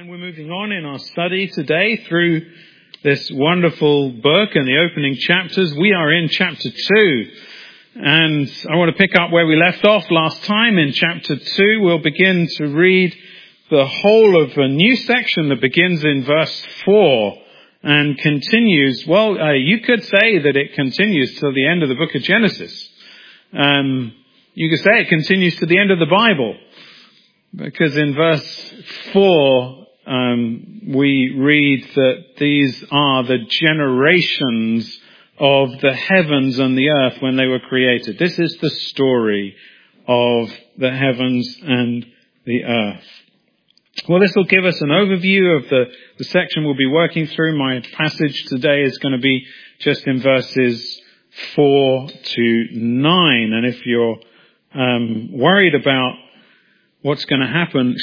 And we're moving on in our study today through this wonderful book and the opening chapters. We are in chapter 2. And I want to pick up where we left off last time. In chapter 2, we'll begin to read the whole of a new section that begins in verse 4 and continues. Well, you could say that it continues till the end of the book of Genesis. You could say it continues to the end of the Bible. Because in verse 4, we read that these are the generations of the heavens and the earth when they were created. This is the story of the heavens and the earth. Well, this will give us an overview of the section we'll be working through. My passage today is going to be just in verses 4 to 9. And if you're worried about what's going to happen,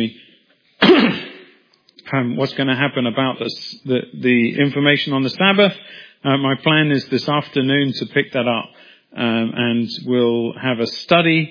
what's going to happen about the information on the Sabbath, my plan is this afternoon to pick that up, and we'll have a study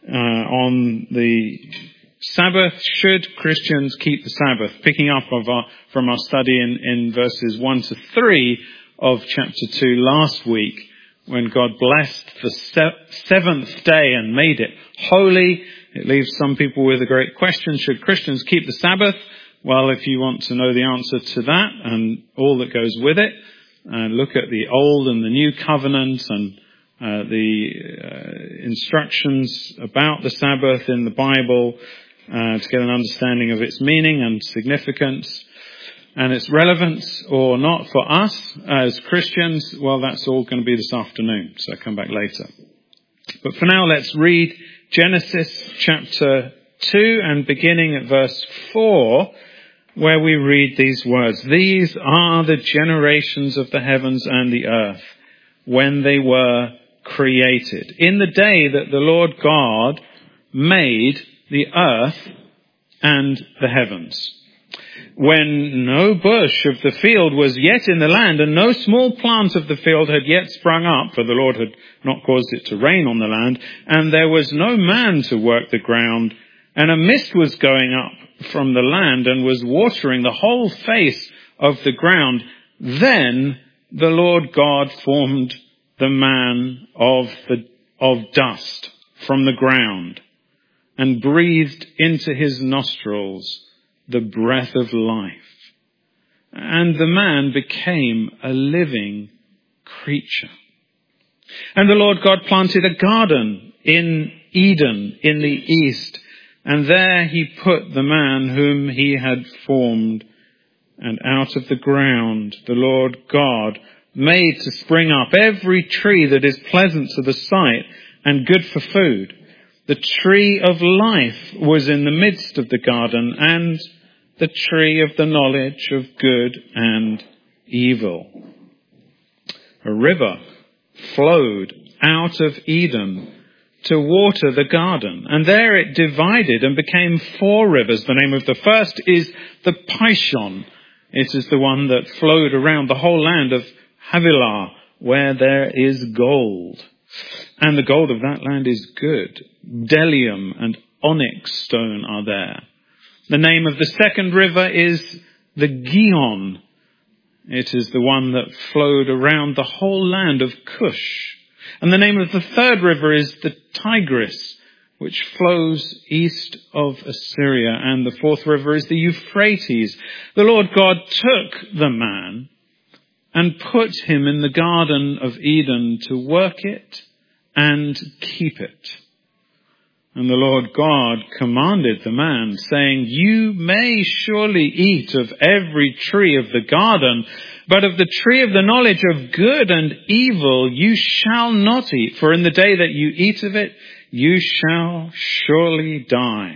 on the Sabbath. Should Christians keep the Sabbath? Picking up from our study in verses 1 to 3 of chapter 2 last week, when God blessed the seventh day and made it holy. It leaves some people with a great question: should Christians keep the Sabbath? Well, if you want to know the answer to that and all that goes with it, look at the Old and the New Covenant and the instructions about the Sabbath in the Bible to get an understanding of its meaning and significance and its relevance or not for us as Christians. Well, that's all going to be this afternoon, so I'll come back later. But for now, let's read Genesis chapter 2 and beginning at verse 4, where we read these words: "These are the generations of the heavens and the earth when they were created, in the day that the Lord God made the earth and the heavens. When no bush of the field was yet in the land, and no small plant of the field had yet sprung up, for the Lord had not caused it to rain on the land, and there was no man to work the ground, and a mist was going up from the land and was watering the whole face of the ground. Then the Lord God formed the man of dust from the ground and breathed into his nostrils the breath of life. And the man became a living creature. And the Lord God planted a garden in Eden in the east, and there he put the man whom he had formed. And out of the ground the Lord God made to spring up every tree that is pleasant to the sight and good for food. The tree of life was in the midst of the garden, and the tree of the knowledge of good and evil. A river flowed out of Eden to water the garden, and there it divided and became 4 rivers. The name of the first is the Pishon. It is the one that flowed around the whole land of Havilah, where there is gold. And the gold of that land is good. Bdellium and onyx stone are there. The name of the second river is the Gihon. It is the one that flowed around the whole land of Cush. And the name of the third river is the Tigris, which flows east of Assyria. And the fourth river is the Euphrates. The Lord God took the man and put him in the Garden of Eden to work it and keep it. And the Lord God commanded the man, saying, you may surely eat of every tree of the garden, but of the tree of the knowledge of good and evil you shall not eat, for in the day that you eat of it, you shall surely die.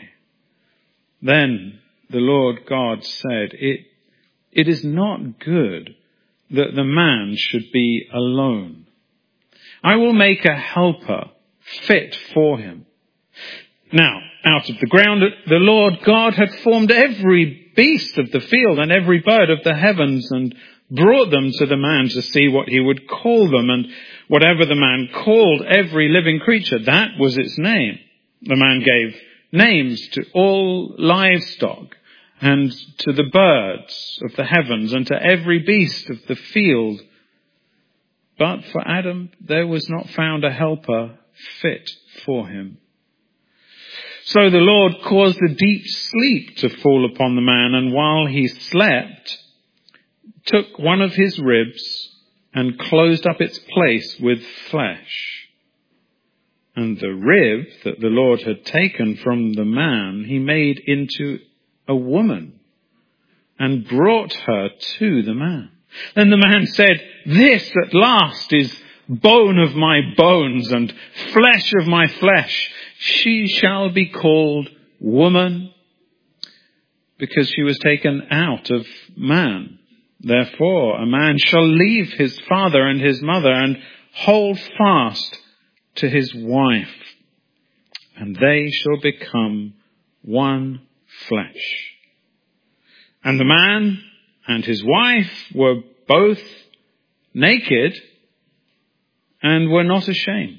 Then the Lord God said, it is not good that the man should be alone. I will make a helper fit for him. Now, out of the ground, the Lord God had formed every beast of the field and every bird of the heavens and brought them to the man to see what he would call them. And whatever the man called every living creature, that was its name. The man gave names to all livestock and to the birds of the heavens, and to every beast of the field. But for Adam there was not found a helper fit for him. So the Lord caused a deep sleep to fall upon the man, and while he slept, took one of his ribs and closed up its place with flesh. And the rib that the Lord had taken from the man, he made into a woman and brought her to the man. Then the man said, "This at last is bone of my bones and flesh of my flesh. She shall be called woman, because she was taken out of man. Therefore a man shall leave his father and his mother and hold fast to his wife, and they shall become one flesh." And the man and his wife were both naked and were not ashamed.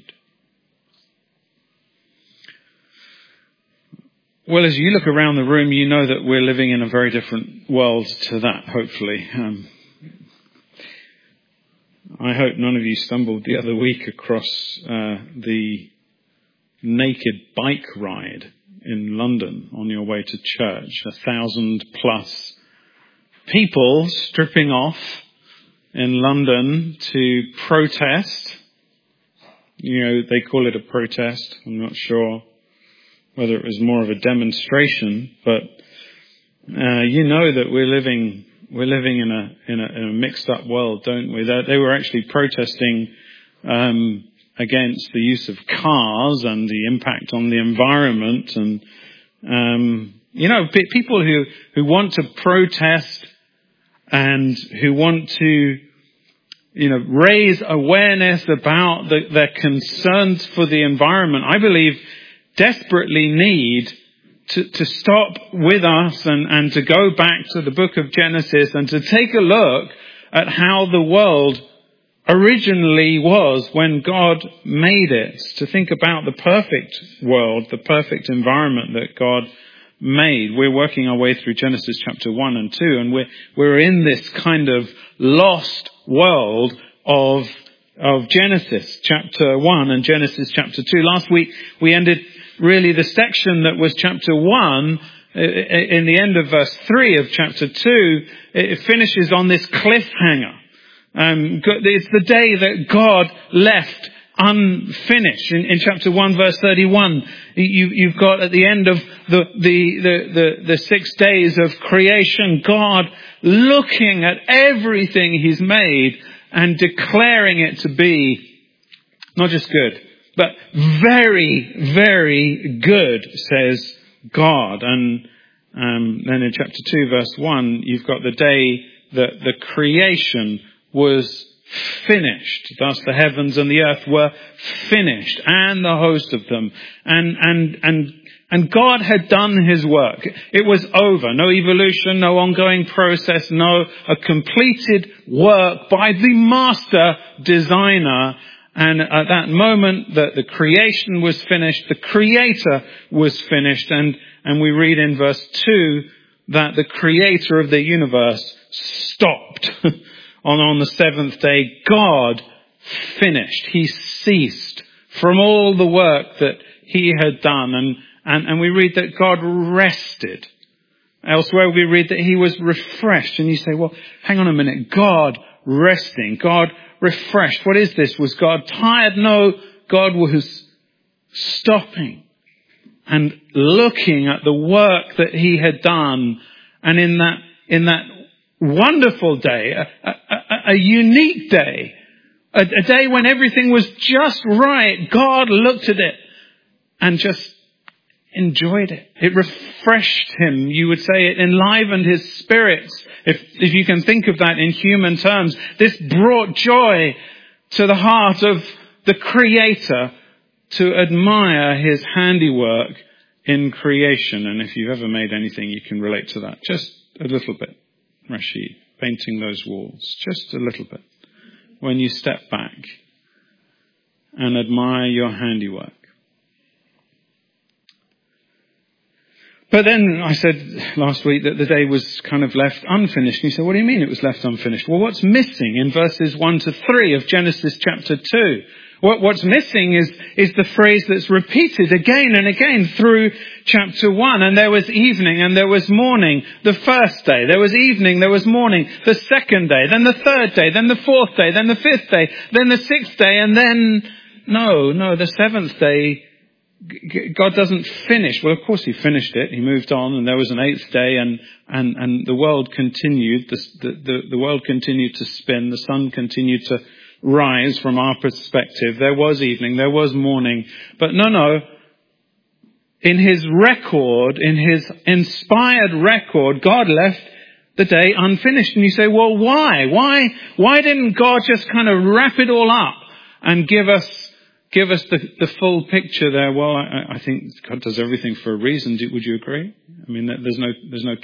Well, as you look around the room, you know that we're living in a very different world to that, hopefully. I hope none of you stumbled the other week across the naked bike ride in London on your way to church. 1,000+ people stripping off in London to protest. You know, they call it a protest. I'm not sure whether it was more of a demonstration, but you know that we're living in a mixed up world, don't we? They were actually protesting against the use of cars and the impact on the environment, and people who want to protest and who want to raise awareness about their concerns for the environment, I believe desperately need to stop with us and to go back to the book of Genesis and to take a look at how the world originally was when God made it. To think about the perfect world, the perfect environment that God made. We're working our way through Genesis chapter 1 and 2, and we're in this kind of lost world of Genesis chapter 1 and Genesis chapter 2. Last week we ended really the section that was chapter 1, in the end of verse 3 of chapter 2, it finishes on this cliffhanger. It's the day that God left unfinished. In chapter 1 verse 31, you've got at the end of the 6 days of creation, God looking at everything He's made and declaring it to be not just good, but very, very good, says God. And then in chapter 2, verse 1, you've got the day that the creation was finished. Thus the heavens and the earth were finished, and the host of them. And God had done His work. It was over. No evolution, no ongoing process, a completed work by the master designer. And at that moment that the creation was finished, the Creator was finished. And we read in verse 2 that the Creator of the universe stopped. On the seventh day, God finished. He ceased from all the work that He had done. And we read that God rested. Elsewhere we read that He was refreshed. And you say, well, hang on a minute. God resting. God refreshed. What is this? Was God tired? No, God was stopping and looking at the work that He had done. And in that wonderful day, a unique day, a day when everything was just right, God looked at it and just enjoyed it. It refreshed Him. You would say it enlivened His spirits, if you can think of that in human terms. This brought joy to the heart of the Creator to admire His handiwork in creation. And if you've ever made anything, you can relate to that just a little bit. Rashid, painting those walls, just a little bit. When you step back and admire your handiwork. But then I said last week that the day was kind of left unfinished. And you said, what do you mean it was left unfinished? Well, what's missing in verses 1 to 3 of Genesis chapter 2? What's missing is the phrase that's repeated again and again through chapter 1. And there was evening and there was morning the first day. There was evening, there was morning the second day, then the third day, then the fourth day, then the fifth day, then the sixth day, and then, the seventh day, God doesn't finish. Well, of course he finished it. He moved on and there was an eighth day and the world continued. The world continued to spin. The sun continued to rise from our perspective. There was evening, there was morning. But no. In his record, in his inspired record, God left the day unfinished. And you say, well, why? Why didn't God just kind of wrap it all up and give us the full picture there? Well, I think God does everything for a reason. Would you agree? I mean, there's no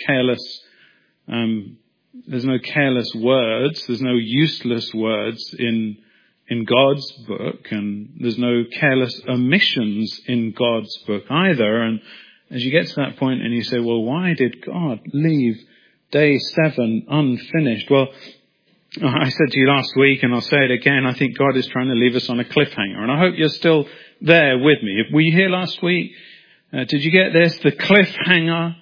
careless words. There's no useless words in God's book, and there's no careless omissions in God's book either. And as you get to that point and you say, well, why did God leave day 7 unfinished? Well, I said to you last week, and I'll say it again, I think God is trying to leave us on a cliffhanger. And I hope you're still there with me. Were you here last week? Did you get this? The cliffhanger.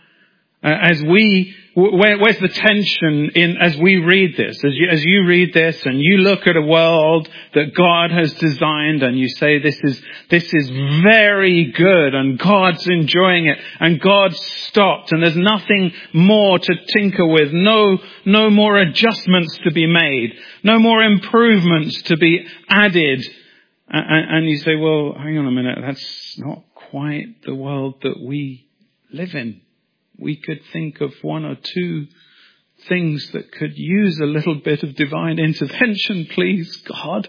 Where's the tension as we read this? As you read this and you look at a world that God has designed and you say this is very good and God's enjoying it and God stopped and there's nothing more to tinker with, no more adjustments to be made, no more improvements to be added. And you say, well, hang on a minute, that's not quite the world that we live in. We could think of one or two things that could use a little bit of divine intervention, please, God.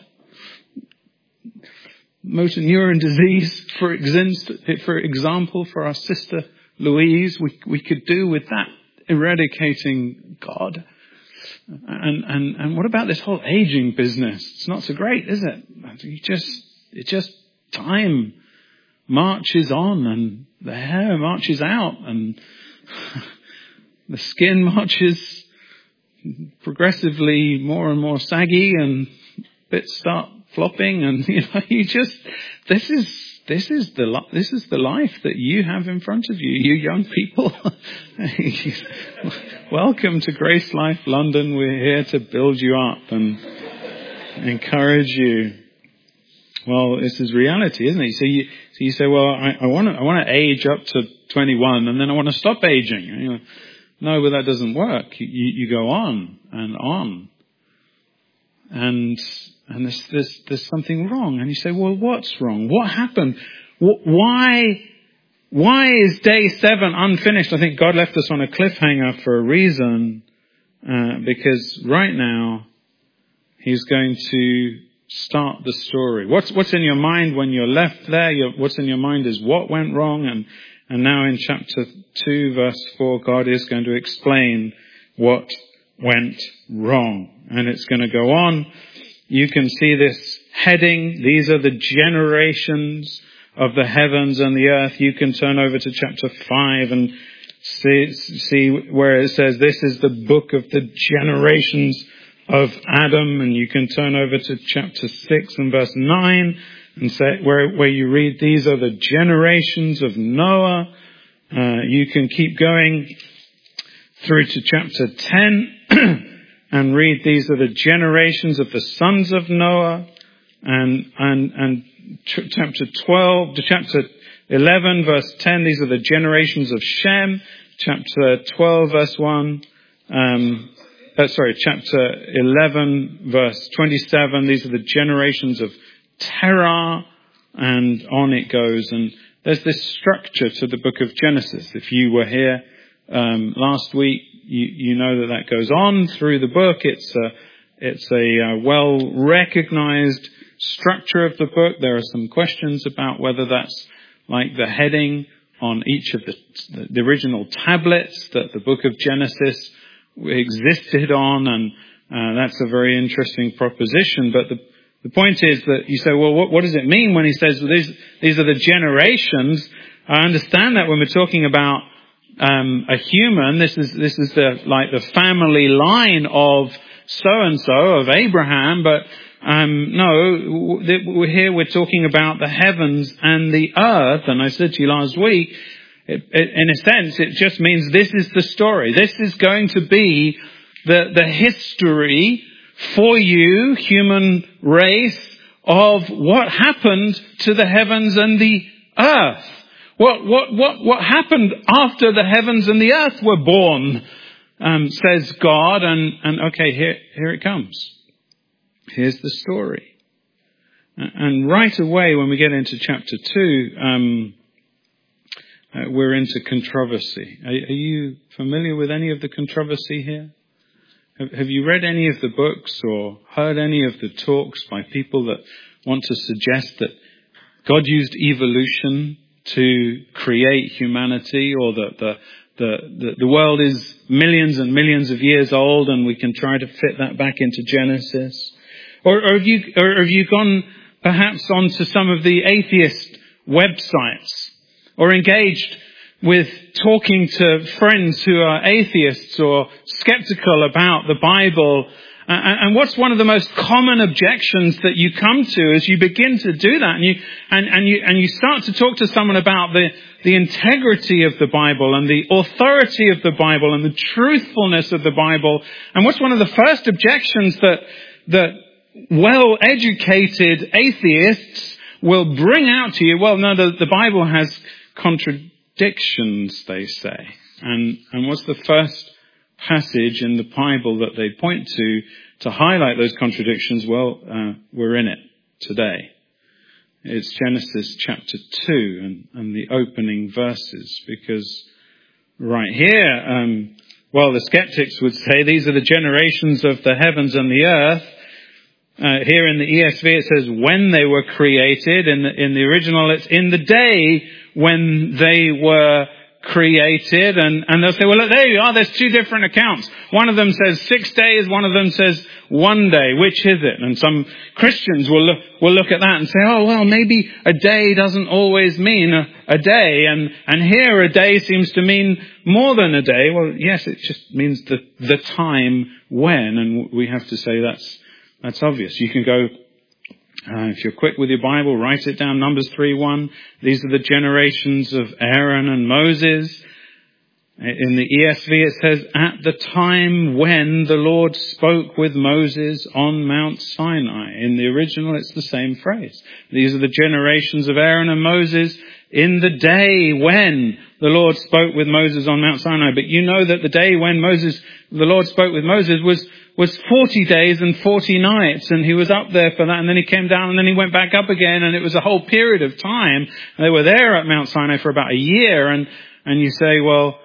Motor neuron disease, for example, for our sister Louise, we could do with that eradicating, God. And what about this whole aging business? It's not so great, is it? Time marches on and the hair marches out and the skin marches progressively more and more saggy and bits start flopping and this is the life that you have in front of you, you young people. Welcome to Grace Life London. We're here to build you up and encourage you. Well, this is reality, isn't it? So you say, well, I want to age up to 21 and then I want to stop aging. No, but that doesn't work. You go on and on. And there's something wrong. And you say, well, what's wrong? What happened? Why is day 7 unfinished? I think God left us on a cliffhanger for a reason. Because right now, He's going to start the story. What's in your mind when you're left there? What's in your mind is what went wrong. And now in chapter 2, verse 4, God is going to explain what went wrong. And it's going to go on. You can see this heading. These are the generations of the heavens and the earth. You can turn over to chapter 5 and see where it says this is the book of the generations of Adam. And you can turn over to chapter 6 and verse 9 and say where you read these are the generations of Noah. You can keep going through to chapter 10 and read these are the generations of the sons of Noah. And chapter 12 to chapter 11 verse 10, these are the generations of Shem. Chapter 12 verse 1, chapter 11 verse 27, these are the generations of Terah, and on it goes. And there's this structure to the book of Genesis. If you were here last week, you know that goes on through the book. It's a well-recognized structure of the book. There are some questions about whether that's like the heading on each of the original tablets that the book of Genesis existed on, and that's a very interesting proposition. But the point is that you say, well, what does it mean when he says these are the generations? I understand that when we're talking about a human. This is the family line of so-and-so, of Abraham, but no, here we're talking about the heavens and the earth. And I said to you last week, in a sense, it just means this is the story. This is going to be the history for you, human race, of what happened to the heavens and the earth. What happened after the heavens and the earth were born, says God. And okay, here it comes. Here's the story. And right away, when we get into chapter 2, we're into controversy. Are you familiar with any of the controversy here? Have you read any of the books or heard any of the talks by people that want to suggest that God used evolution to create humanity, or that the world is millions and millions of years old and we can try to fit that back into Genesis? Or have you gone perhaps onto some of the atheist websites, or engaged with talking to friends who are atheists or skeptical about the Bible? And what's one of the most common objections that you come to as you begin to do that, and you start to talk to someone about the integrity of the Bible and the authority of the Bible and the truthfulness of the Bible? And what's one of the first objections that well-educated atheists will bring out to you? Well, no, the Bible has contradictions, they say. And what's the first passage in the Bible that they point to highlight those contradictions? Well, we're in it today. It's Genesis chapter 2 and the opening verses, because right here, the skeptics would say these are the generations of the heavens and the earth. Here in the ESV it says when they were created. In the original it's in the day when they were created. And they'll say, well, look, there you are, there's two different accounts. One of them says 6 days, one of them says 1 day. Which is it? And some Christians will look at that and say, oh, well, maybe a day doesn't always mean a day. And here a day seems to mean more than a day. Well, yes, it just means the time when. And we have to say that's obvious. You can go, if you're quick with your Bible, write it down, Numbers 3:1. These are the generations of Aaron and Moses. In the ESV it says, at the time when the Lord spoke with Moses on Mount Sinai. In the original it's the same phrase. These are the generations of Aaron and Moses in the day when the Lord spoke with Moses on Mount Sinai. But you know that the day when the Lord spoke with Moses was 40 days and 40 nights, and he was up there for that, and then he came down, and then he went back up again, and it was a whole period of time. They were there at Mount Sinai for about a year, and you say, well,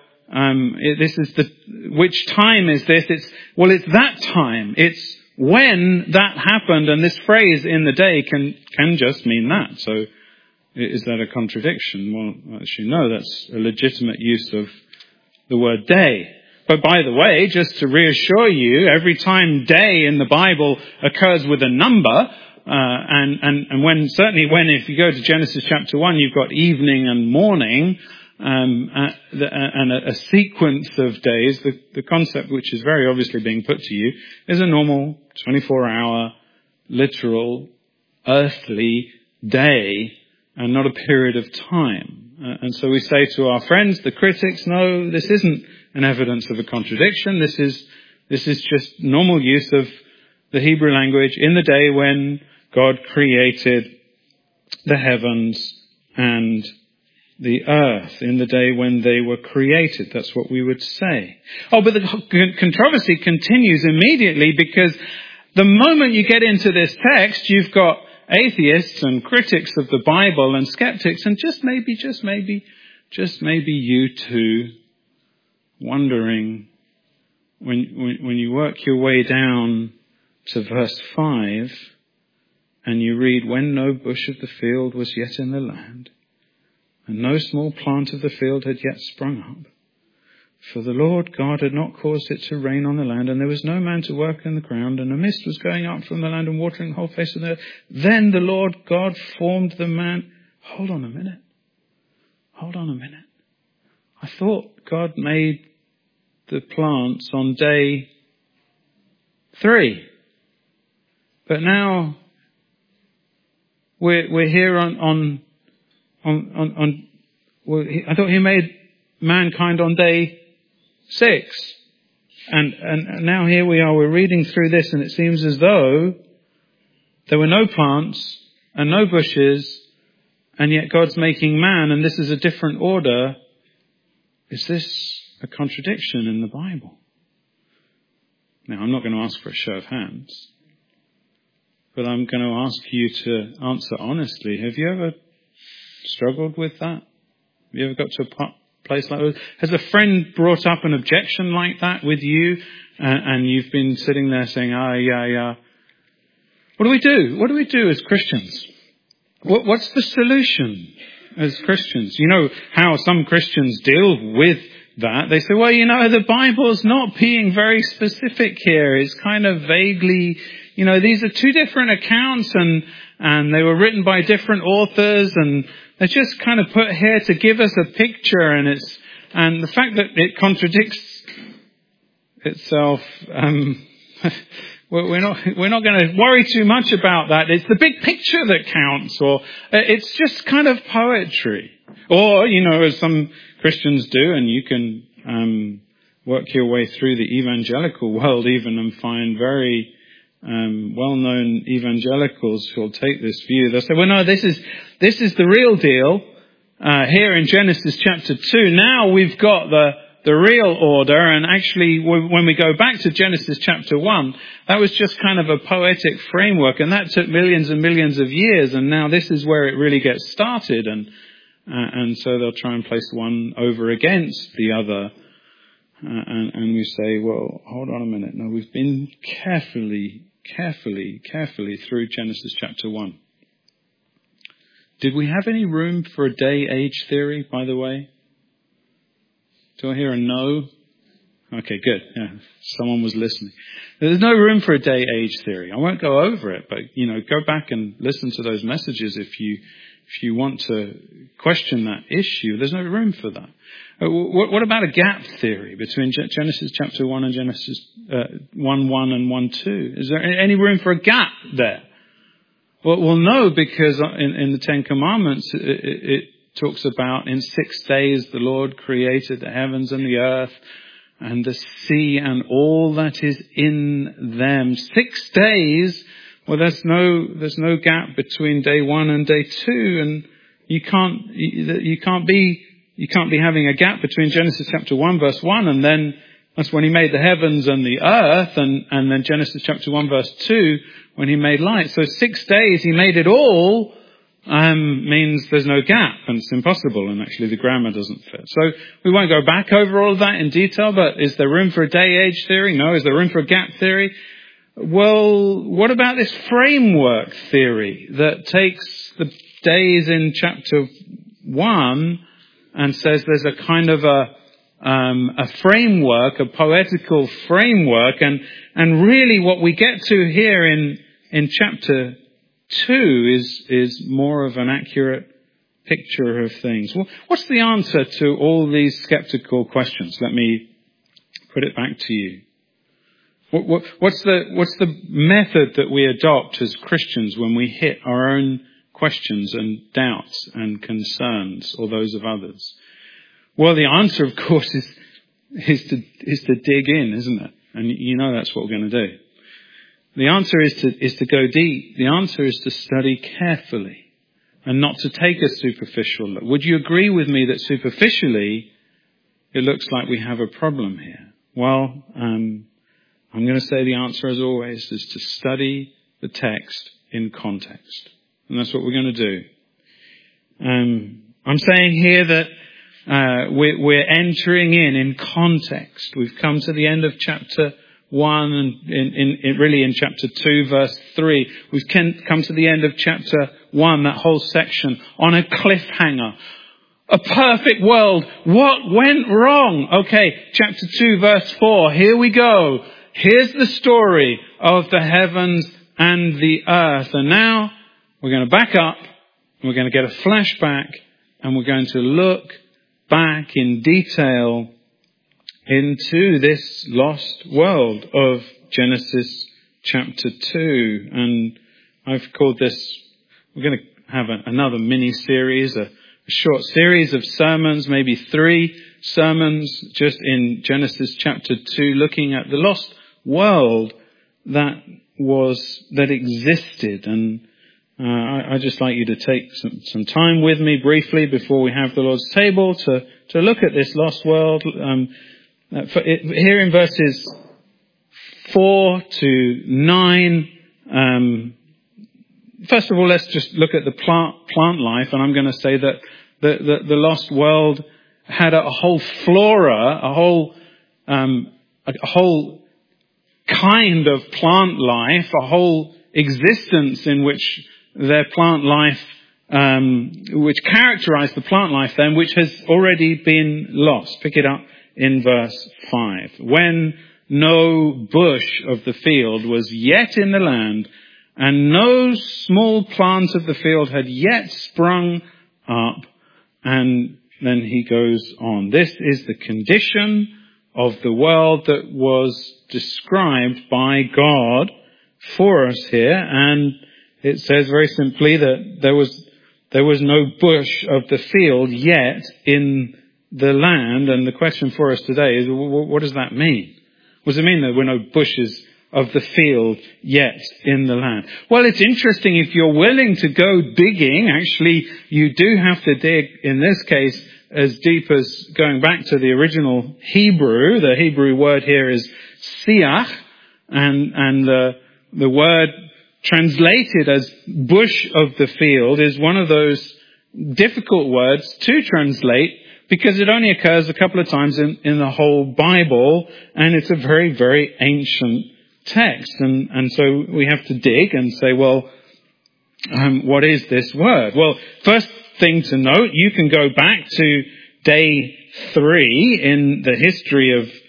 which time is this? It's that time. It's when that happened, and this phrase in the day can just mean that. So is that a contradiction? Well, as you know, that's a legitimate use of the word day. But by the way, just to reassure you, every time day in the Bible occurs with a number, and certainly when if you go to Genesis chapter 1, you've got evening and morning, and a sequence of days. The concept, which is very obviously being put to you, is a normal 24-hour, literal, earthly day, and not a period of time. And so we say to our friends, the critics, no, this isn't an evidence of a contradiction. This is just normal use of the Hebrew language in the day when God created the heavens and the earth, in the day when they were created. That's what we would say. Oh, but the controversy continues immediately, because the moment you get into this text, you've got atheists and critics of the Bible and skeptics, and just maybe you too, wondering when you work your way down to verse 5 and you read, when no bush of the field was yet in the land, and no small plant of the field had yet sprung up, for the Lord God had not caused it to rain on the land, and there was no man to work in the ground, and a mist was going up from the land and watering the whole face of the earth. Then the Lord God formed the man. Hold on a minute. I thought God made the plants on day 3. But now we're here on I thought he made mankind on day 6. And now here we are, we're reading through this, and it seems as though there were no plants and no bushes, and yet God's making man, and this is a different order. Is this a contradiction in the Bible? Now, I'm not going to ask for a show of hands, but I'm going to ask you to answer honestly. Have you ever struggled with that? Have you ever got to a place like that? Has a friend brought up an objection like that with you, and you've been sitting there saying, yeah. What do we do? What do we do as Christians? What's the solution as Christians? You know how some Christians deal with that. They say, well, the Bible's not being very specific here. It's kind of vaguely, these are 2 different accounts, and they were written by different authors, and they're just kind of put here to give us a picture, and the fact that it contradicts itself, we're not going to worry too much about that. It's the big picture that counts, or it's just kind of poetry. Or, as some Christians do, and you can work your way through the evangelical world even and find very well-known evangelicals who'll take this view. They'll say, well, no, this is the real deal. Here in Genesis chapter 2, now we've got the real order, and actually when we go back to Genesis chapter 1, that was just kind of a poetic framework, and that took millions and millions of years, and now this is where it really gets started, and so they'll try and place one over against the other, and we say, well, hold on a minute, no, we've been carefully through Genesis chapter 1. Did we have any room for a day-age theory, by the way? Do I hear a no? Okay, good. Yeah, someone was listening. There's no room for a day-age theory. I won't go over it, but, go back and listen to those messages if you want to question that issue. There's no room for that. What about a gap theory between Genesis chapter 1 and Genesis 1:1 and 1:2? Is there any room for a gap there? Well, no, because in the Ten Commandments, it talks about in 6 days the Lord created the heavens and the earth and the sea and all that is in them. 6 days. Well, there's no gap between day 1 and day 2, and you can't be having a gap between Genesis chapter 1 verse 1 and then that's when he made the heavens and the earth, and then Genesis chapter 1 verse 2 when he made light. So 6 days he made it all, means there's no gap, and it's impossible, and actually the grammar doesn't fit. So we won't go back over all of that in detail, but is there room for a day-age theory? No. Is there room for a gap theory? Well, what about this framework theory that takes the days in chapter 1 and says there's a kind of a framework, a poetical framework, and really what we get to here in chapter 2 is more of an accurate picture of things. Well, what's the answer to all these skeptical questions? Let me put it back to you. What's the method that we adopt as Christians when we hit our own questions and doubts and concerns or those of others? Well, the answer, of course, is to dig in, isn't it? And that's what we're going to do. The answer is to go deep. The answer is to study carefully and not to take a superficial look. Would you agree with me that superficially it looks like we have a problem here? Well, I'm going to say the answer, as always, is to study the text in context. And that's what we're going to do. I'm saying here that we're entering in context. We've come to the end of chapter 1 and really in chapter 2, verse 3. We've come to the end of chapter 1, that whole section, on a cliffhanger. A perfect world. What went wrong? Okay, chapter 2, verse 4. Here we go. Here's the story of the heavens and the earth. And now we're going to back up. We're going to get a flashback. And we're going to look back in detail into this lost world of Genesis chapter 2. And I've called this, we're going to have another mini-series, a short series of sermons, maybe 3 sermons just in Genesis chapter 2, looking at the lost world that existed. And I'd just like you to take some time with me briefly before we have the Lord's table to look at this lost world. Here in verses 4 to 9, first of all, let's just look at the plant life. And I'm going to say that the lost world had a whole flora, a whole kind of plant life, a whole existence in which their plant life, which characterized the plant life then, which has already been lost. Pick it up in verse 5. When no bush of the field was yet in the land, and no small plant of the field had yet sprung up. And then he goes on. This is the condition of the world that was described by God for us here. And it says very simply that there was no bush of the field yet in the land. And the question for us today is, what does that mean? What does it mean that there were no bushes of the field yet in the land? Well, it's interesting. If you're willing to go digging, actually you do have to dig, in this case, as deep as going back to the original Hebrew. The Hebrew word here is siach, and the word translated as bush of the field is one of those difficult words to translate, because it only occurs a couple of times in the whole Bible, and it's a very, very ancient text. And so we have to dig and say, well, what is this word? Well, first thing to note, you can go back to day 3 in the history of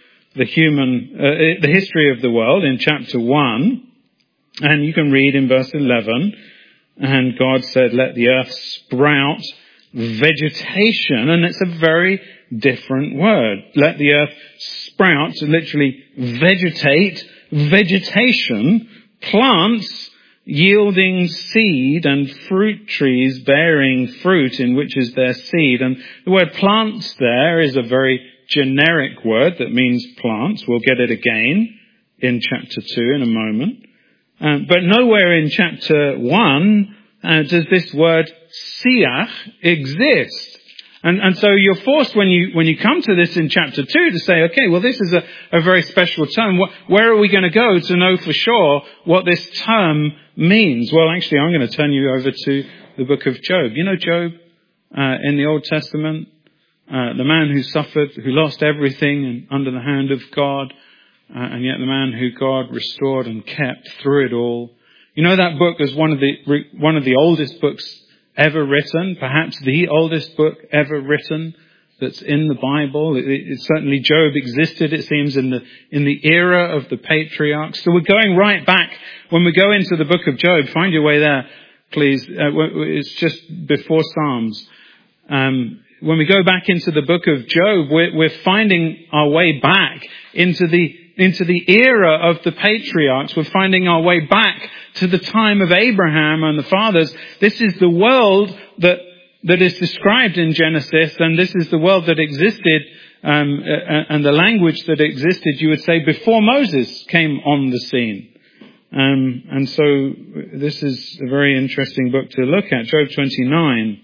the history of the world in chapter 1, and you can read in verse 11, and God said, let the earth sprout vegetation, and it's a very different word. Let the earth sprout, to literally vegetate, vegetation, plants yielding seed, and fruit trees bearing fruit in which is their seed. And the word plants there is a very generic word that means plants. We'll get it again in chapter 2 in a moment. But nowhere in chapter 1 does this word siach exist. And so you're forced when you come to this in chapter 2 to say, okay, well, this is a very special term. Where are we going to go to know for sure what this term means? Well, actually, I'm going to turn you over to the book of Job. You know Job in the Old Testament? The man who suffered, who lost everything under the hand of God, and yet the man who God restored and kept through it all. You know, that book is one of the oldest books ever written, perhaps the oldest book ever written that's in the Bible. It certainly Job existed, it seems, in the era of the patriarchs. So we're going right back. When we go into the book of Job, find your way there, please. It's just before Psalms. When we go back into the book of Job, we're finding our way back into the era of the patriarchs. We're finding our way back to the time of Abraham and the fathers. This is the world that is described in Genesis, and this is the world that existed, and the language that existed, you would say, before Moses came on the scene. And so this is a very interesting book to look at, Job 29.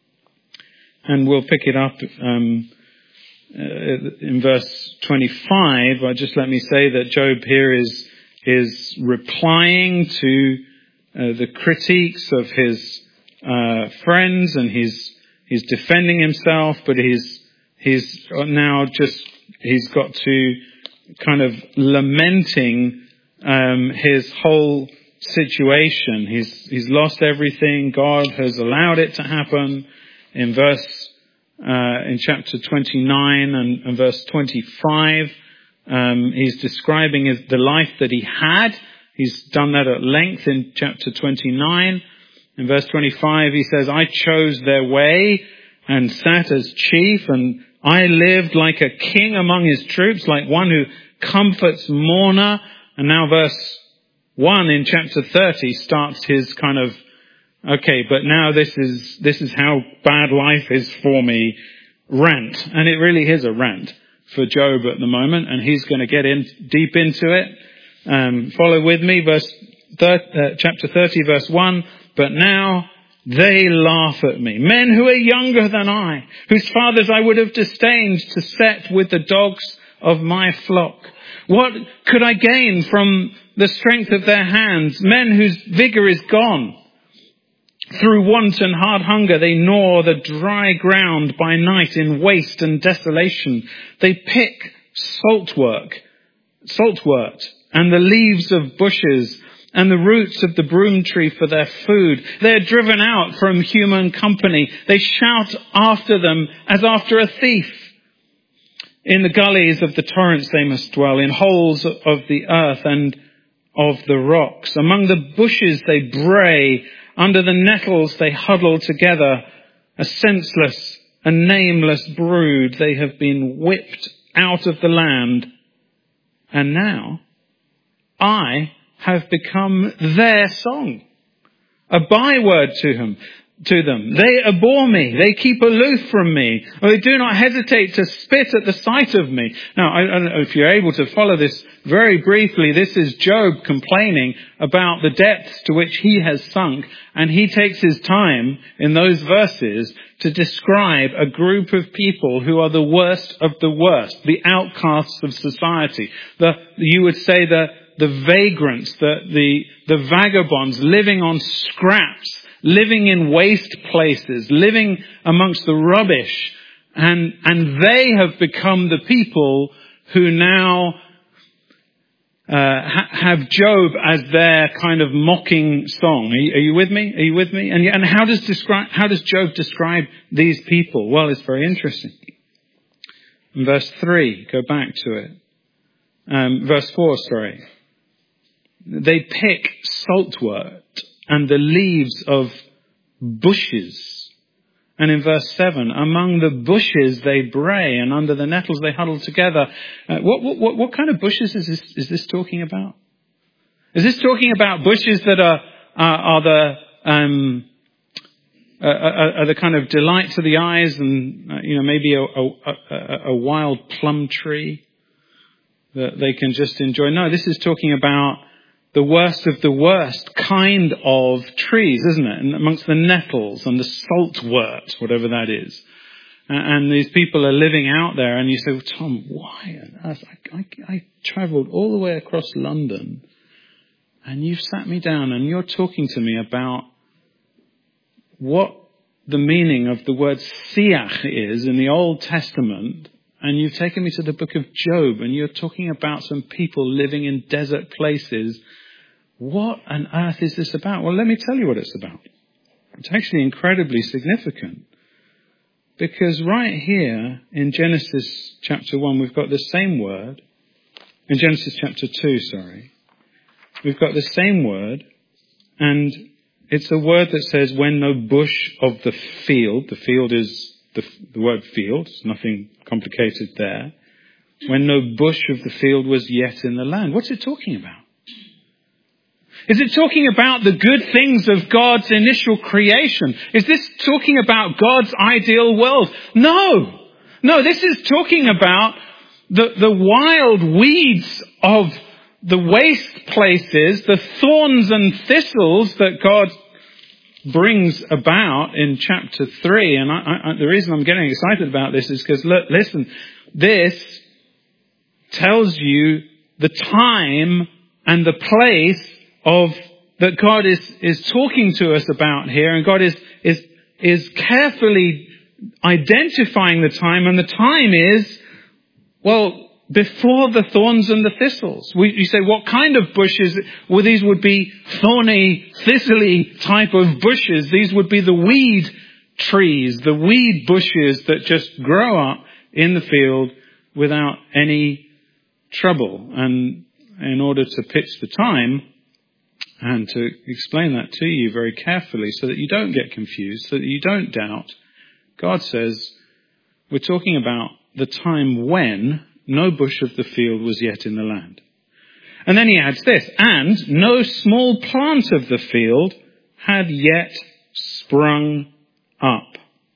And we'll pick it up in verse 25. Just let me say that Job here is replying to the critiques of his friends, and he's defending himself, but he's got to kind of lamenting his whole situation. He's lost everything. God has allowed it to happen. In chapter 29 and verse 25, he's describing the life that he had. He's done that at length in chapter 29. In verse 25, he says, I chose their way. and sat as chief, and I lived like a king among his troops, like one who comforts mourner. And now verse 1 in chapter 30 starts his kind of, okay, but now this is how bad life is for me rant. And it really is a rant for Job at the moment, and he's going to get in deep into it. Follow with me, chapter 30, verse 1. But now they laugh at me, men who are younger than I, whose fathers I would have disdained to set with the dogs of my flock. What could I gain from the strength of their hands? Men whose vigor is gone. Through want and hard hunger, they gnaw the dry ground by night in waste and desolation. They pick saltwort, and the leaves of bushes, and the roots of the broom tree for their food. They are driven out from human company. They shout after them as after a thief. In the gullies of the torrents they must dwell, in holes of the earth and of the rocks. Among the bushes they bray, under the nettles they huddle together. A senseless and nameless brood, they have been whipped out of the land. And now I have become their song, a byword to them. They abhor me. They keep aloof from me. Or they do not hesitate to spit at the sight of me. Now, I don't know if you're able to follow this very briefly. This is Job complaining about the depths to which he has sunk. And he takes his time in those verses to describe a group of people who are the worst of the worst, the outcasts of society. You would say the vagrants, the vagabonds living on scraps, living in waste places, living amongst the rubbish. And they have become the people who now have Job as their kind of mocking song. Are you with me? Are you with me? And how does Job describe these people? Well, it's very interesting. In verse 3, go back to it. Verse 4, sorry. They pick saltwort and the leaves of bushes. And in verse 7, among the bushes they bray, and under the nettles they huddle together. What kind of bushes is this talking about? Is this talking about bushes that are the kind of delight to the eyes, and maybe a wild plum tree that they can just enjoy? No, this is talking about the worst of the worst kind of trees, isn't it? And amongst the nettles and the saltwort, whatever that is. And these people are living out there, and you say, well, Tom, why on earth? I travelled all the way across London, and you've sat me down and you're talking to me about what the meaning of the word siach is in the Old Testament, and you've taken me to the book of Job, and you're talking about some people living in desert places. What on earth is this about? Well, let me tell you what it's about. It's actually incredibly significant. Because right here in Genesis chapter 1, we've got the same word. In Genesis chapter 2, we've got the same word. And it's a word that says, when no bush of the field is the word field, there's nothing complicated there. When no bush of the field was yet in the land. What's it talking about? Is it talking about the good things of God's initial creation? Is this talking about God's ideal world? No, this is talking about the wild weeds of the waste places, the thorns and thistles that God brings about in chapter 3. And the reason I'm getting excited about this is because, listen, this tells you the time and the place that God is talking to us about here, and God is carefully identifying the time, and the time is, well, before the thorns and the thistles. You say, what kind of bushes? Well, these would be thorny, thistly type of bushes. These would be the weed trees, the weed bushes that just grow up in the field without any trouble. And in order to pitch the time, and to explain that to you very carefully so that you don't get confused, so that you don't doubt, God says we're talking about the time when no bush of the field was yet in the land. And then he adds this, and no small plant of the field had yet sprung up.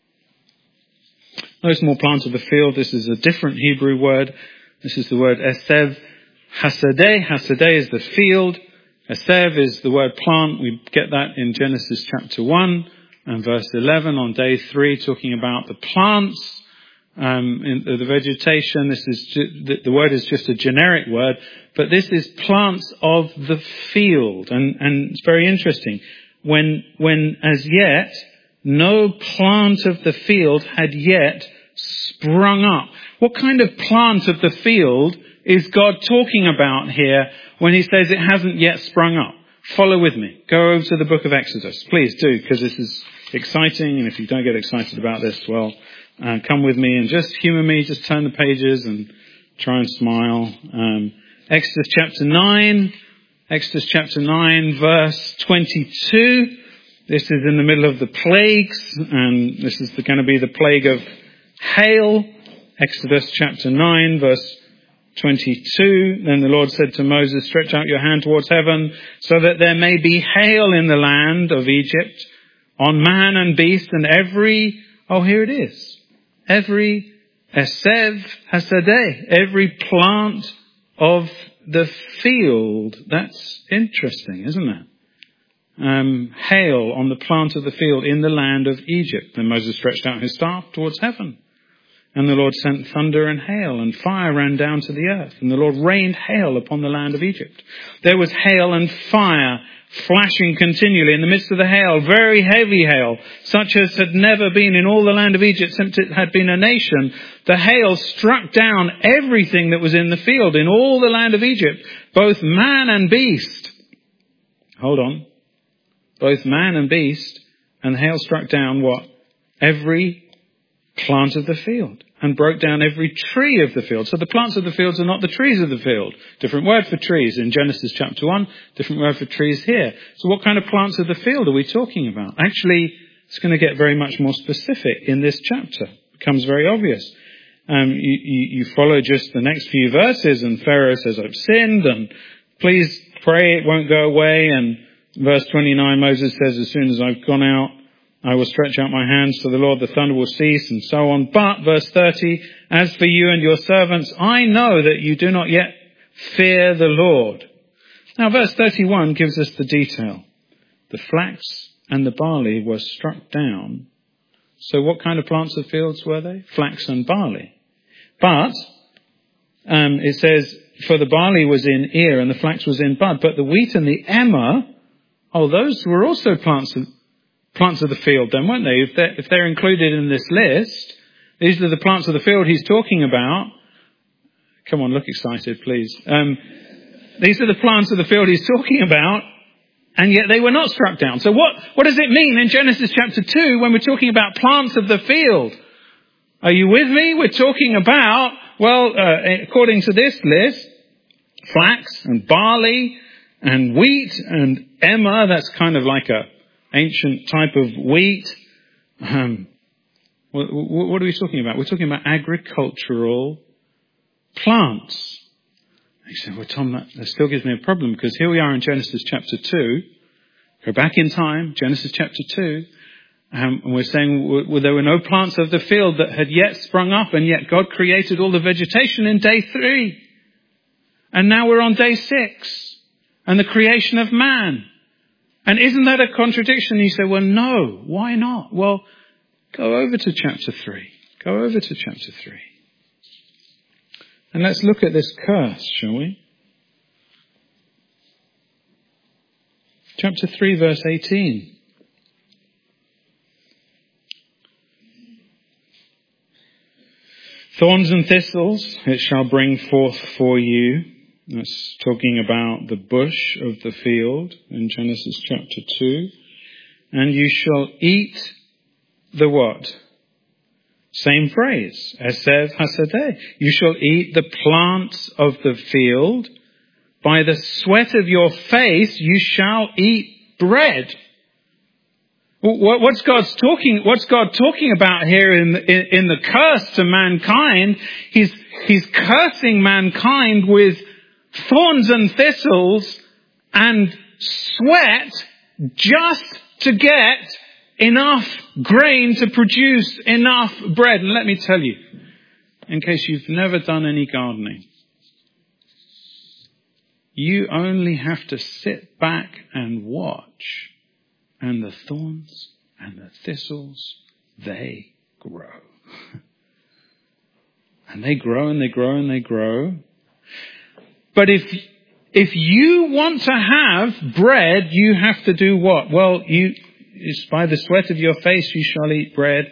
No small plant of the field, this is a different Hebrew word. This is the word esev hasadeh. Hasadeh is the field. Esev is the word plant. We get that in Genesis chapter 1 and verse 11 on day 3, talking about the plants. In the vegetation, this is the word is just a generic word, but this is plants of the field, and it's very interesting. When as yet no plant of the field had yet sprung up. What kind of plant of the field is God talking about here when he says it hasn't yet sprung up? Follow with me. Go over to the book of Exodus. Please do, because this is exciting, and if you don't get excited about this, well, come with me and just humour me, just turn the pages and try and smile. Exodus chapter 9, verse 22. This is in the middle of the plagues, and this is going to be the plague of hail. Exodus chapter 9, verse 22. Then the Lord said to Moses, stretch out your hand towards heaven, so that there may be hail in the land of Egypt, on man and beast, and every esev hasadeh, every plant of the field. That's interesting, isn't it? Hail on the plant of the field in the land of Egypt. Then Moses stretched out his staff towards heaven. And the Lord sent thunder and hail, and fire ran down to the earth. And the Lord rained hail upon the land of Egypt. There was hail and fire flashing continually in the midst of the hail, very heavy hail, such as had never been in all the land of Egypt since it had been a nation. The hail struck down everything that was in the field in all the land of Egypt, both man and beast. Hold on. Both man and beast, and the hail struck down what? Every plant of the field, and broke down every tree of the field. So the plants of the fields are not the trees of the field. Different word for trees in Genesis chapter 1, different word for trees here. So what kind of plants of the field are we talking about? Actually, it's going to get very much more specific in this chapter. It becomes very obvious. You follow just the next few verses, and Pharaoh says, I've sinned, and please pray it won't go away. And verse 29, Moses says, as soon as I've gone out, I will stretch out my hands to the Lord, the thunder will cease, and so on. But, verse 30, as for you and your servants, I know that you do not yet fear the Lord. Now, verse 31 gives us the detail. The flax and the barley were struck down. So what kind of plants of fields were they? Flax and barley. But, it says, for the barley was in ear and the flax was in bud, but the wheat and the emmer, those were also plants of the field then, weren't they? If they're included in this list, these are the plants of the field he's talking about. Come on, look excited, please. These are the plants of the field he's talking about, and yet they were not struck down. So what does it mean in Genesis chapter 2 when we're talking about plants of the field? Are you with me? We're talking about, according to this list, flax and barley and wheat and emmer. That's kind of like a ancient type of wheat. What are we talking about? We're talking about agricultural plants. You say, well, Tom, that still gives me a problem, because here we are in Genesis chapter 2. Go back in time, Genesis chapter 2. And we're saying there were no plants of the field that had yet sprung up, and yet God created all the vegetation in day 3. And now we're on day 6 and the creation of man. And isn't that a contradiction? You say, well, no, why not? Well, go over to chapter 3. Go over to chapter 3. And let's look at this curse, shall we? Chapter 3, verse 18. Thorns and thistles it shall bring forth for you. That's talking about the bush of the field in Genesis chapter 2. And you shall eat the what? Same phrase. Esev hasadeh. You shall eat the plants of the field. By the sweat of your face you shall eat bread. What's God talking about here in the curse to mankind? He's cursing mankind with thorns and thistles and sweat just to get enough grain to produce enough bread. And let me tell you, in case you've never done any gardening, you only have to sit back and watch. And the thorns and the thistles, they grow. And they grow and they grow and they grow. But if you want to have bread, you have to do what? Well, it's by the sweat of your face you shall eat bread.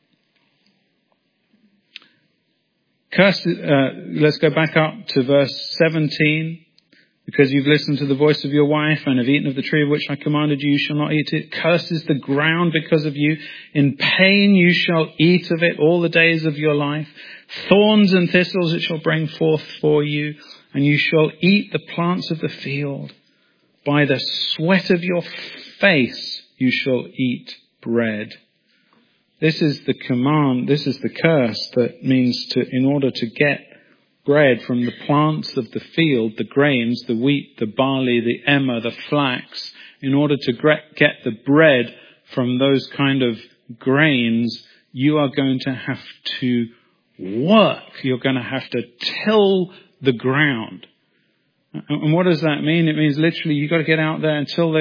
Let's go back up to verse 17. Because you've listened to the voice of your wife and have eaten of the tree of which I commanded you, you shall not eat it. Cursed is the ground because of you. In pain you shall eat of it all the days of your life. Thorns and thistles it shall bring forth for you. And you shall eat the plants of the field. By the sweat of your face you shall eat bread. This is the command, this is the curse that means in order to get bread from the plants of the field, the grains, the wheat, the barley, the emmer, the flax, in order to get the bread from those kind of grains, you are going to have to work. You're going to have to till the ground. And what does that mean? It means literally you've got to get out there until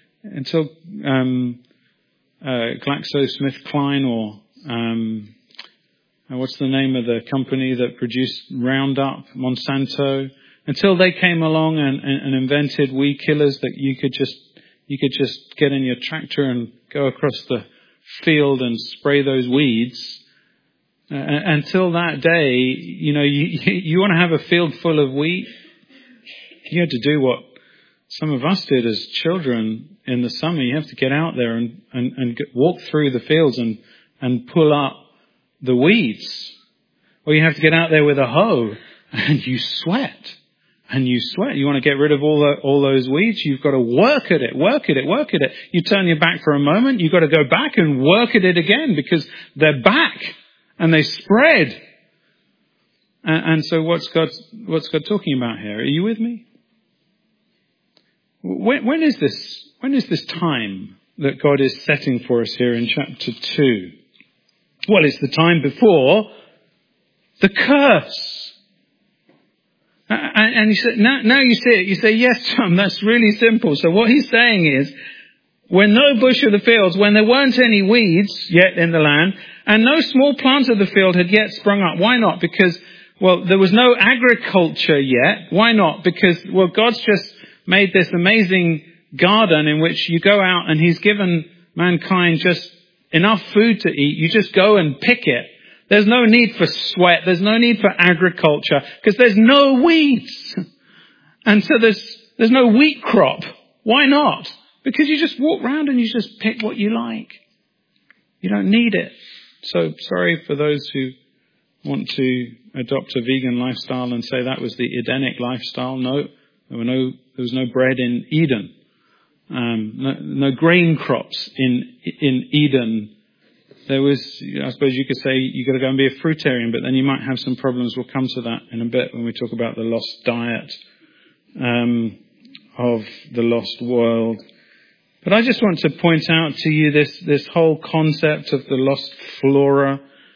GlaxoSmithKline or what's the name of the company that produced Roundup, Monsanto, until they came along and invented weed killers that you could just get in your tractor and go across the field and spray those weeds. Until that day, you want to have a field full of wheat, you had to do what some of us did as children in the summer. You have to get out there and walk through the fields and pull up the weeds. Or you have to get out there with a hoe and you sweat. And you sweat. You want to get rid of all those weeds. You've got to work at it. You turn your back for a moment. You've got to go back and work at it again because they're back and they spread. And so what's God talking about here? Are you with me? When is this time that God is setting for us here in chapter 2? Well, it's the time before the curse. And you say, now you see it. You say, yes, Tom, that's really simple. So what he's saying is, when no bush of the fields, when there weren't any weeds yet in the land, and no small plant of the field had yet sprung up. Why not? Because, well, there was no agriculture yet. Why not? Because, well, God's just made this amazing garden in which you go out and he's given mankind just enough food to eat. You just go and pick it. There's no need for sweat. There's no need for agriculture because there's no weeds. And so there's no wheat crop. Why not? Because you just walk around and you just pick what you like. You don't need it. So sorry for those who want to adopt a vegan lifestyle and say that was the Edenic lifestyle. No, there was no bread in Eden. No grain crops in Eden. There was, I suppose you could say, you got to go and be a fruitarian, but then you might have some problems. We'll come to that in a bit when we talk about the lost diet of the lost world. But I just want to point out to you this whole concept of the lost flora.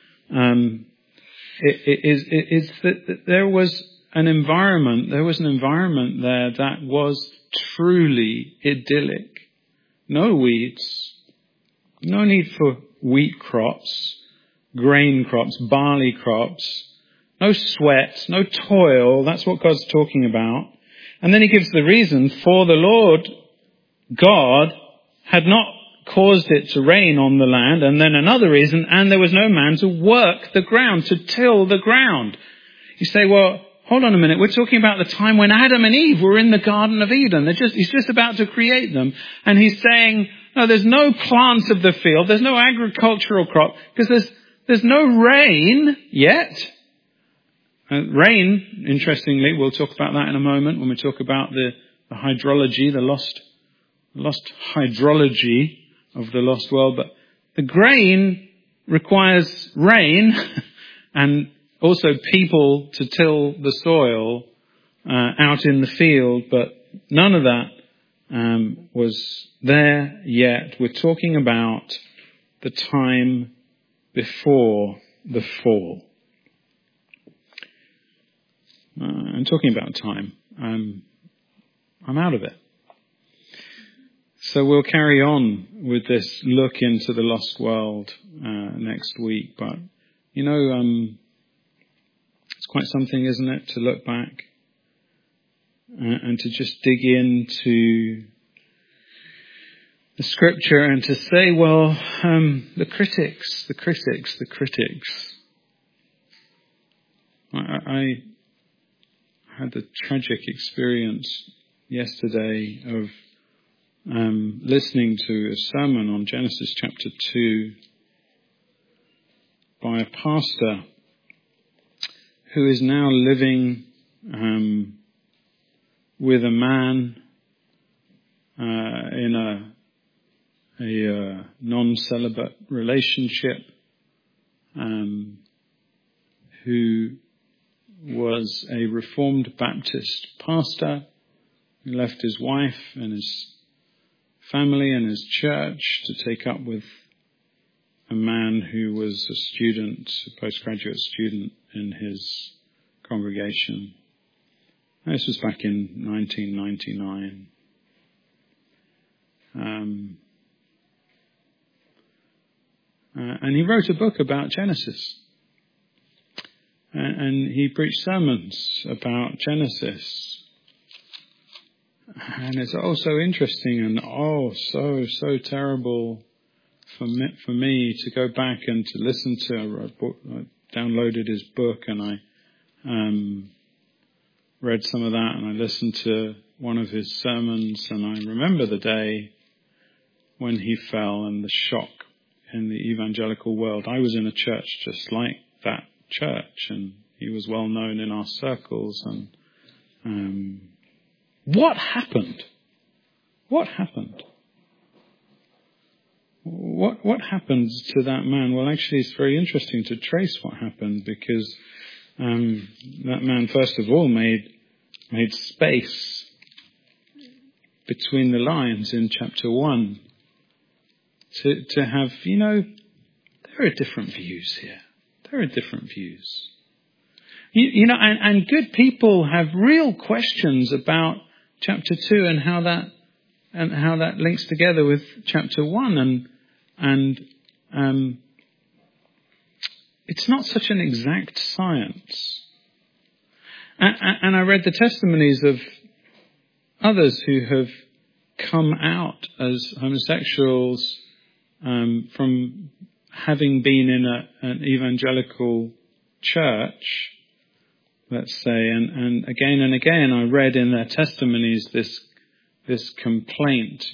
Is that there was an environment there that was truly idyllic. No weeds, no need for wheat crops, grain crops, barley crops, no sweat, no toil. That's what God's talking about. And then he gives the reason, for the Lord God had not caused it to rain on the land. And then another reason, and there was no man to work the ground, to till the ground. You say, well, hold on a minute. We're talking about the time when Adam and Eve were in the Garden of Eden. He's just about to create them. And he's saying, no, there's no plants of the field. There's no agricultural crop because there's no rain yet. Rain, interestingly, we'll talk about that in a moment when we talk about the hydrology, the lost hydrology of the lost world. But the grain requires rain and also people to till the soil out in the field. But none of that was there yet. We're talking about the time before the fall. I'm talking about time. I'm out of it. So we'll carry on with this look into the lost world next week. But, it's quite something, isn't it, to look back and to just dig into the scripture and to say, well, the critics. I had the tragic experience yesterday of listening to a sermon on Genesis chapter 2 by a pastor who is now living with a man in a non-celibate relationship, who was a Reformed Baptist pastor who left his wife and his family and his church to take up with a man who was a student, a postgraduate student in his congregation. This was back in 1999. And he wrote a book about Genesis. And he preached sermons about Genesis. And it's so interesting and so terrible for me to go back and to listen to. I downloaded his book and I read some of that, and I listened to one of his sermons, and I remember the day when he fell and the shock in the evangelical world. I was in a church just like that church, and he was well known in our circles. And what happened? What happened to that man? Well, actually, it's very interesting to trace what happened, because that man, first of all, made space between the lines in chapter 1 to have, there are different views here. There are different views. And good people have real questions about chapter 2 and how that links together with chapter 1. And it's not such an exact science. And I read the testimonies of others who have come out as homosexuals from having been in an evangelical church, let's say, and again I read in their testimonies this complaint.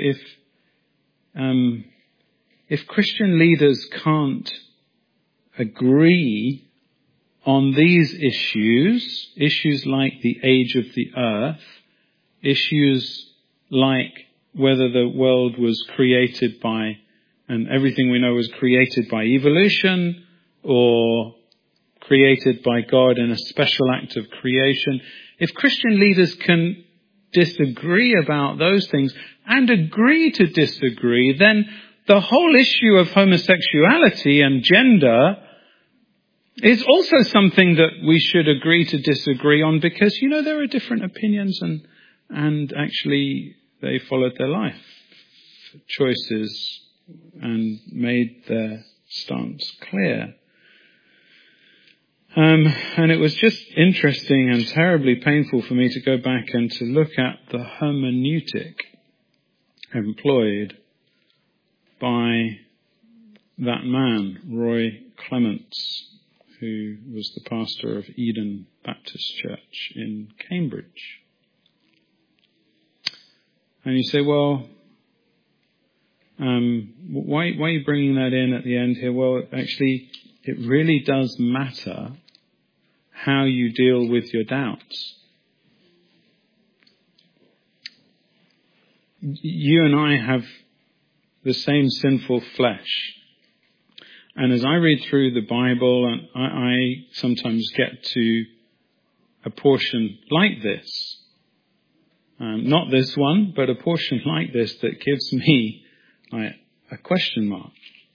If Christian leaders can't agree on these issues like the age of the earth, issues like whether the world was created by, and everything we know was created by evolution or created by God in a special act of creation. If Christian leaders can disagree about those things and agree to disagree, then the whole issue of homosexuality and gender is also something that we should agree to disagree on, because, there are different opinions and actually they followed their life choices and made their stance clear. And it was just interesting and terribly painful for me to go back and to look at the hermeneutic employed by that man, Roy Clements, who was the pastor of Eden Baptist Church in Cambridge. And you say, well, why are you bringing that in at the end here? Well, actually, it really does matter how you deal with your doubts. You and I have the same sinful flesh. And as I read through the Bible, I sometimes get to a portion like this. Not this one, but a portion like this that gives me a question mark.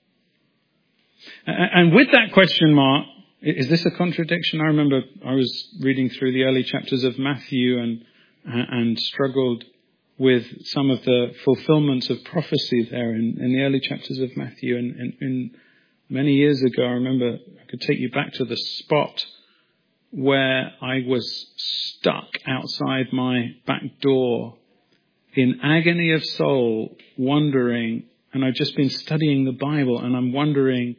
And with that question mark, is this a contradiction? I remember I was reading through the early chapters of Matthew and struggled with some of the fulfillments of prophecy there in the early chapters of Matthew. And many years ago, I remember I could take you back to the spot where I was stuck outside my back door in agony of soul, wondering, and I've just been studying the Bible, and I'm wondering,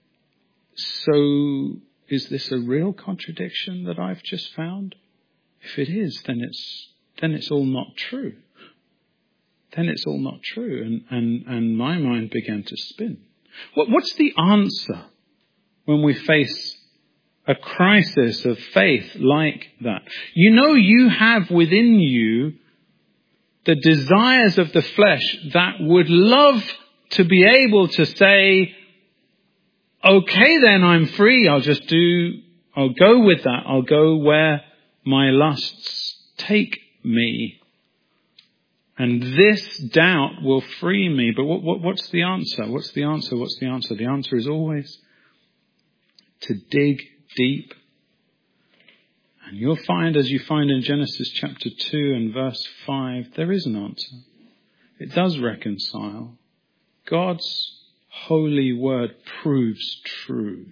so is this a real contradiction that I've just found? If it is, then it's all not true. Then it's all not true. And my mind began to spin. What's the answer when we face a crisis of faith like that? You know you have within you the desires of the flesh that would love to be able to say, okay, then I'm free. I'll go with that. I'll go where my lusts take me. And this doubt will free me. But what's the answer? What's the answer? What's the answer? The answer is always to dig deep. And you'll find, as you find in Genesis chapter 2 and verse 5, there is an answer. It does reconcile. God's holy word proves true.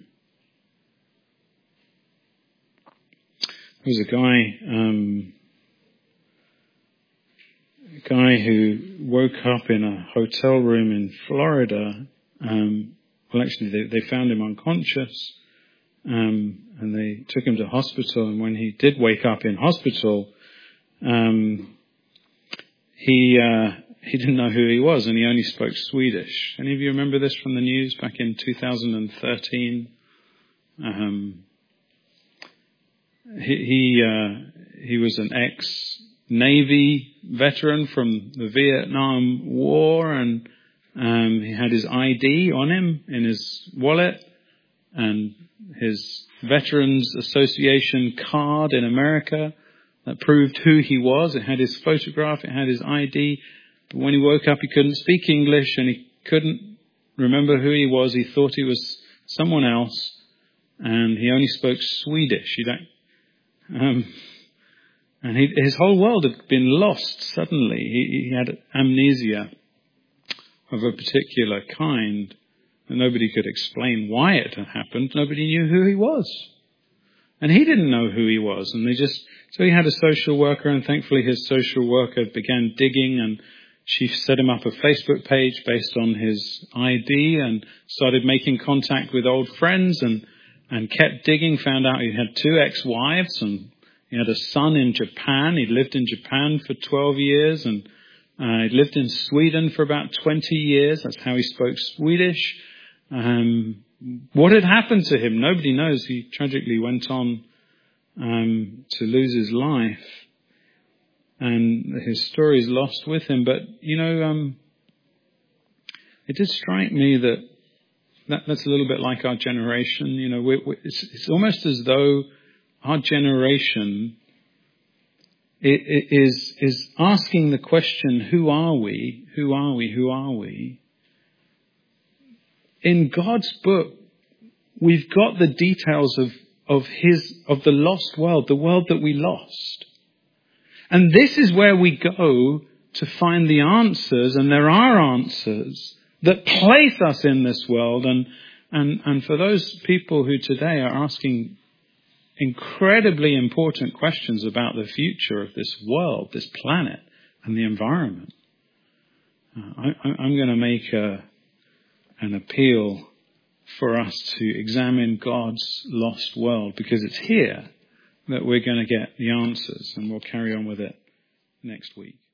There was a guy who woke up in a hotel room in Florida. They found him unconscious, and they took him to hospital. And when he did wake up in hospital, he didn't know who he was, and he only spoke Swedish. Any of you remember this from the news back in 2013? He was an ex-Navy veteran from the Vietnam War, and he had his ID on him in his wallet, and his Veterans Association card in America that proved who he was. It had his photograph, it had his ID. But when he woke up, he couldn't speak English, and he couldn't remember who he was. He thought he was someone else, and he only spoke Swedish. And his whole world had been lost suddenly. He had amnesia of a particular kind, and nobody could explain why it had happened. Nobody knew who he was. And he didn't know who he was. And so he had a social worker, and thankfully his social worker began digging, and she set him up a Facebook page based on his ID and started making contact with old friends and kept digging, found out he had 2 ex-wives, and he had a son in Japan. He'd lived in Japan for 12 years, and he'd lived in Sweden for about 20 years. That's how he spoke Swedish. What had happened to him? Nobody knows. He tragically went on to lose his life, and his story is lost with him. But, it did strike me that's a little bit like our generation. It's almost as though our generation is asking the question, who are we? Who are we? Who are we? In God's book, we've got the details of the lost world, the world that we lost. And this is where we go to find the answers, and there are answers that place us in this world. And for those people who today are asking incredibly important questions about the future of this world, this planet, and the environment, I'm going to make an appeal for us to examine God's lost world, because it's here that we're going to get the answers, and we'll carry on with it next week.